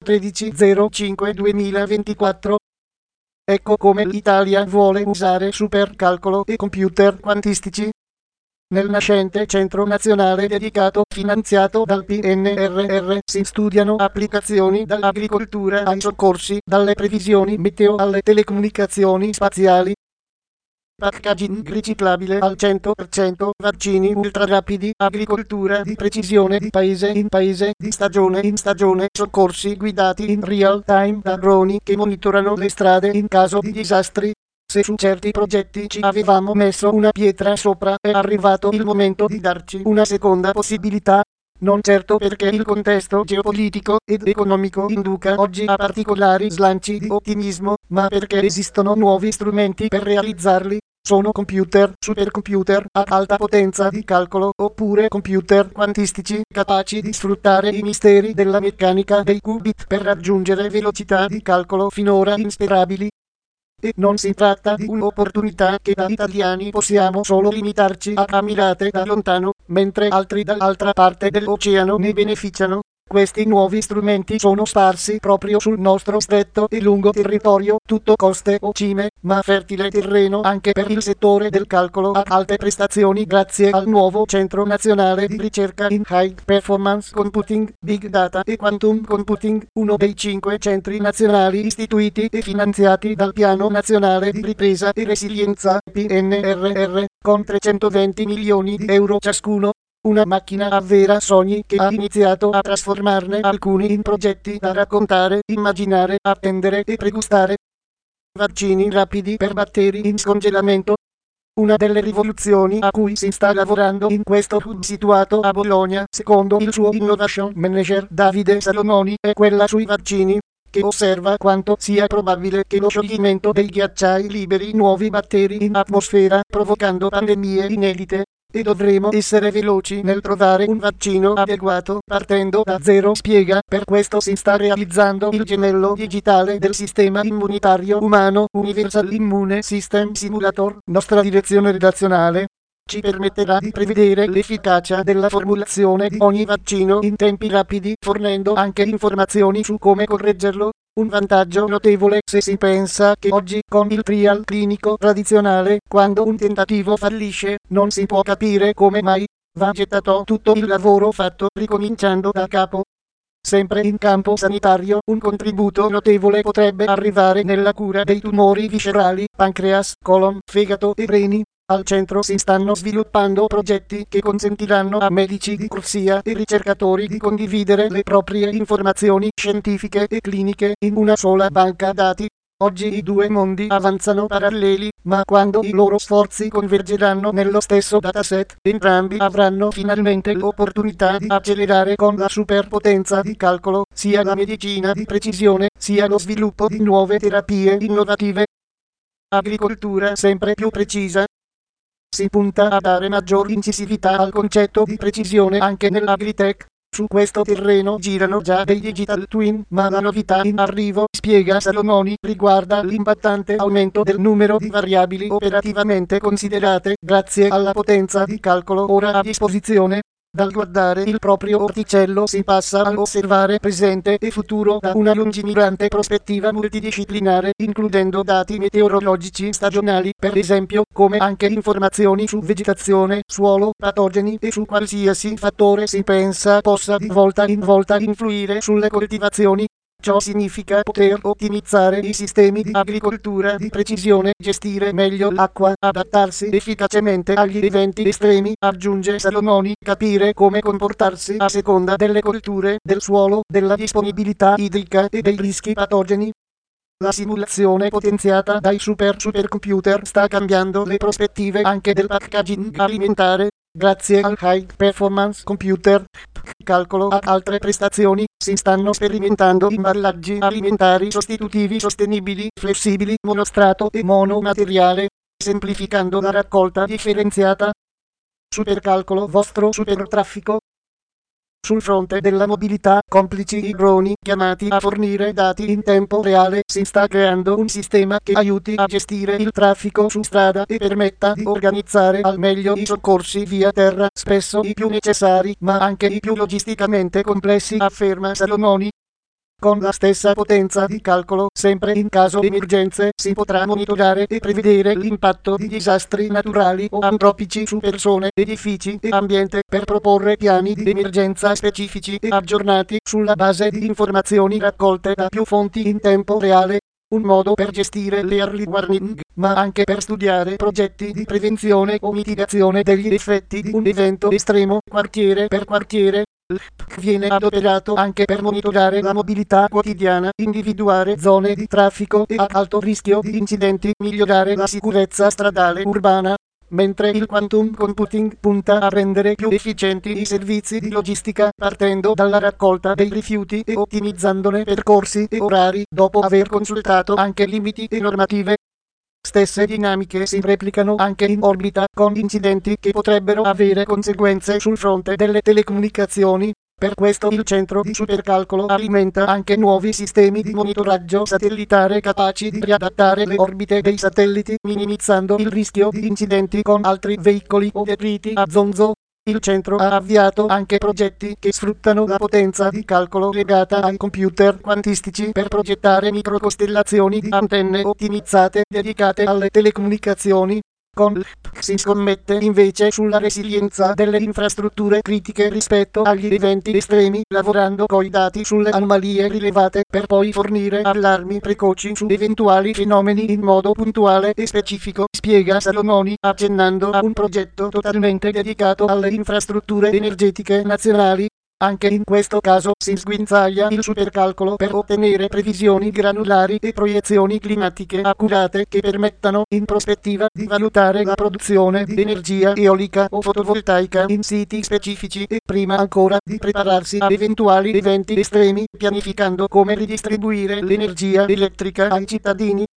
13/05/2024. Ecco come l'Italia vuole usare supercalcolo e computer quantistici. Nel nascente centro nazionale dedicato finanziato dal PNRR si studiano applicazioni dall'agricoltura ai soccorsi, dalle previsioni meteo alle telecomunicazioni spaziali. Packaging riciclabile al 100%, vaccini ultra rapidi, agricoltura di precisione di paese in paese, di stagione in stagione, soccorsi guidati in real time da droni che monitorano le strade in caso di disastri. Se su certi progetti ci avevamo messo una pietra sopra, è arrivato il momento di darci una seconda possibilità. Non certo perché il contesto geopolitico ed economico induca oggi a particolari slanci di ottimismo, ma perché esistono nuovi strumenti per realizzarli. Sono computer, supercomputer ad alta potenza di calcolo, oppure computer quantistici capaci di sfruttare i misteri della meccanica dei qubit per raggiungere velocità di calcolo finora insperabili. E non si tratta di un'opportunità che da italiani possiamo solo limitarci a ammirare da lontano, mentre altri dall'altra parte dell'oceano ne beneficiano. Questi nuovi strumenti sono sparsi proprio sul nostro stretto e lungo territorio, tutto coste o cime, ma fertile terreno anche per il settore del calcolo ad alte prestazioni grazie al nuovo Centro Nazionale di Ricerca in High Performance Computing, Big Data e Quantum Computing, uno dei 5 centri nazionali istituiti e finanziati dal Piano Nazionale di Ripresa e Resilienza PNRR, con 320 milioni di euro ciascuno. Una macchina a vera sogni che ha iniziato a trasformarne alcuni in progetti da raccontare, immaginare, attendere e pregustare. Vaccini rapidi per batteri in scongelamento. Una delle rivoluzioni a cui si sta lavorando in questo hub situato a Bologna, secondo il suo Innovation Manager Davide Salomoni, è quella sui vaccini, che osserva quanto sia probabile che lo scioglimento dei ghiacciai liberi nuovi batteri in atmosfera, provocando pandemie inedite. E dovremo essere veloci nel trovare un vaccino adeguato, partendo da zero, spiega. Per questo si sta realizzando il gemello digitale del sistema immunitario umano, Universal Immune System Simulator. Nostra direzione redazionale ci permetterà di prevedere l'efficacia della formulazione di ogni vaccino in tempi rapidi, fornendo anche informazioni su come correggerlo. Un vantaggio notevole se si pensa che oggi con il trial clinico tradizionale, quando un tentativo fallisce, non si può capire come mai. Va gettato tutto il lavoro fatto ricominciando da capo. Sempre in campo sanitario, un contributo notevole potrebbe arrivare nella cura dei tumori viscerali, pancreas, colon, fegato e reni. Al centro si stanno sviluppando progetti che consentiranno a medici di corsia e ricercatori di condividere le proprie informazioni scientifiche e cliniche in una sola banca dati. Oggi i due mondi avanzano paralleli, ma quando i loro sforzi convergeranno nello stesso dataset, entrambi avranno finalmente l'opportunità di accelerare con la superpotenza di calcolo, sia la medicina di precisione, sia lo sviluppo di nuove terapie innovative. Agricoltura sempre più precisa. Si punta a dare maggior incisività al concetto di precisione anche nell'agritech. Su questo terreno girano già dei digital twin, ma la novità in arrivo, spiega Salomoni, riguarda l'impattante aumento del numero di variabili operativamente considerate, grazie alla potenza di calcolo ora a disposizione. Dal guardare il proprio orticello si passa all'osservare presente e futuro da una lungimirante prospettiva multidisciplinare, includendo dati meteorologici stagionali, per esempio, come anche informazioni su vegetazione, suolo, patogeni e su qualsiasi fattore si pensa possa di volta in volta influire sulle coltivazioni. Ciò significa poter ottimizzare i sistemi di agricoltura di precisione, gestire meglio l'acqua, adattarsi efficacemente agli eventi estremi, aggiunge Salomoni, capire come comportarsi a seconda delle colture, del suolo, della disponibilità idrica e dei rischi patogeni. La simulazione potenziata dai supercomputer sta cambiando le prospettive anche del packaging alimentare. Grazie al High Performance Computer, calcolo ad altre prestazioni, si stanno sperimentando imballaggi alimentari sostitutivi sostenibili, flessibili, monostrato e monomateriale, semplificando la raccolta differenziata. Supercalcolo vostro supertraffico. Sul fronte della mobilità, complici i droni chiamati a fornire dati in tempo reale, si sta creando un sistema che aiuti a gestire il traffico su strada e permetta di organizzare al meglio i soccorsi via terra, spesso i più necessari, ma anche i più logisticamente complessi, afferma Salomoni. Con la stessa potenza di calcolo, sempre in caso di emergenze, si potrà monitorare e prevedere l'impatto di disastri naturali o antropici su persone, edifici e ambiente per proporre piani di emergenza specifici e aggiornati sulla base di informazioni raccolte da più fonti in tempo reale. Un modo per gestire le early warning, ma anche per studiare progetti di prevenzione o mitigazione degli effetti di un evento estremo quartiere per quartiere. L'IPC viene adoperato anche per monitorare la mobilità quotidiana, individuare zone di traffico e ad alto rischio di incidenti, migliorare la sicurezza stradale urbana, mentre il quantum computing punta a rendere più efficienti i servizi di logistica partendo dalla raccolta dei rifiuti e ottimizzandone percorsi e orari dopo aver consultato anche limiti e normative. Stesse dinamiche si replicano anche in orbita con incidenti che potrebbero avere conseguenze sul fronte delle telecomunicazioni. Per questo il centro di supercalcolo alimenta anche nuovi sistemi di monitoraggio satellitare capaci di riadattare le orbite dei satelliti, minimizzando il rischio di incidenti con altri veicoli o detriti a zonzo. Il centro ha avviato anche progetti che sfruttano la potenza di calcolo legata ai computer quantistici per progettare microcostellazioni di antenne ottimizzate dedicate alle telecomunicazioni. Con l'IPC si scommette invece sulla resilienza delle infrastrutture critiche rispetto agli eventi estremi, lavorando coi dati sulle anomalie rilevate per poi fornire allarmi precoci su eventuali fenomeni in modo puntuale e specifico, spiega Salomoni, accennando a un progetto totalmente dedicato alle infrastrutture energetiche nazionali. Anche in questo caso si sguinzaglia il supercalcolo per ottenere previsioni granulari e proiezioni climatiche accurate che permettano in prospettiva di valutare la produzione di energia eolica o fotovoltaica in siti specifici e prima ancora di prepararsi a eventuali eventi estremi, pianificando come ridistribuire l'energia elettrica ai cittadini.